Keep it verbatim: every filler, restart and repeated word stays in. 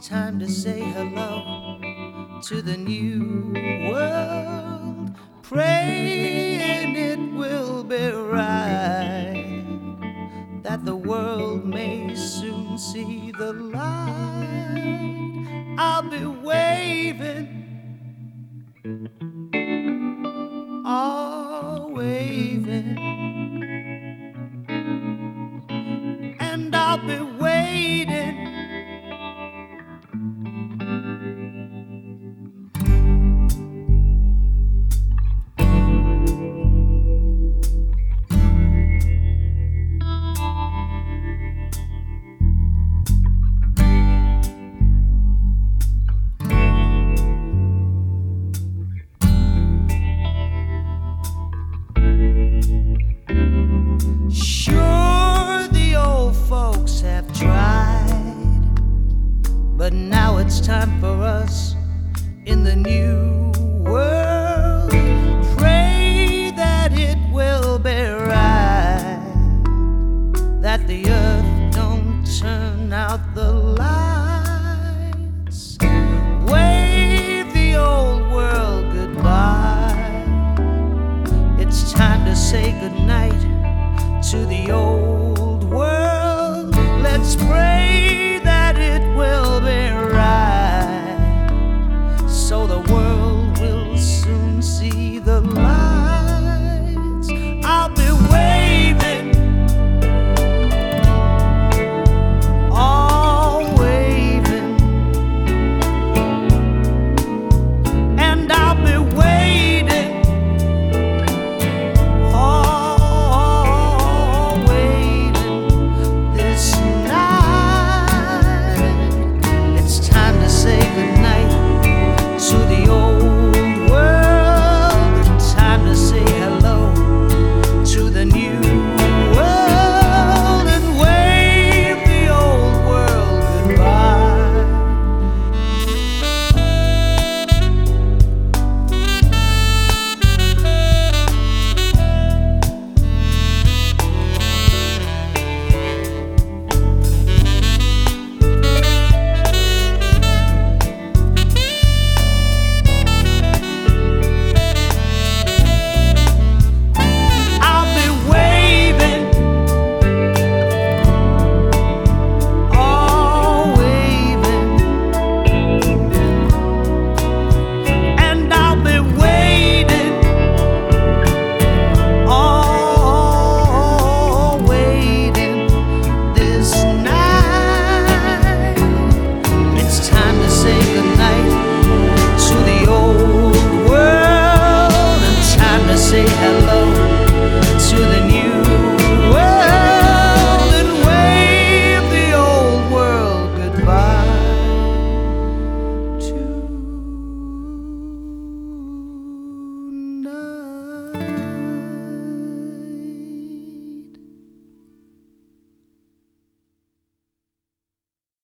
time to say hello to the new world, praying it will be right, that the world may soon see the light. I'll be waving, all waving, and I'll be waiting. But now it's time for us in the new world. Pray that it will be right, that the earth don't turn out the